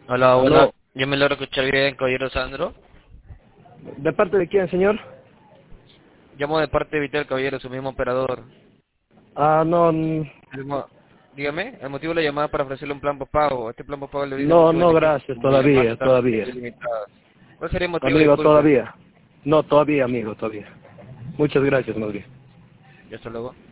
Hola, buenas. Aló, Yo me logro escuchar bien, caballero Sandro. ¿de parte de quién, señor? Llamo de parte de Vitel, caballero, su mismo operador. No, El mo- Dígame, el motivo de la llamada para ofrecerle un plan postpago. Este plan postpago le brinda no, muchos no, beneficios, gracias, como todavía, llamadas todavía. ilimitadas. ¿Cuál sería el motivo? Amigo, Disculpe. todavía. No, todavía, amigo, todavía. Muchas gracias, más bien. Ya hasta luego.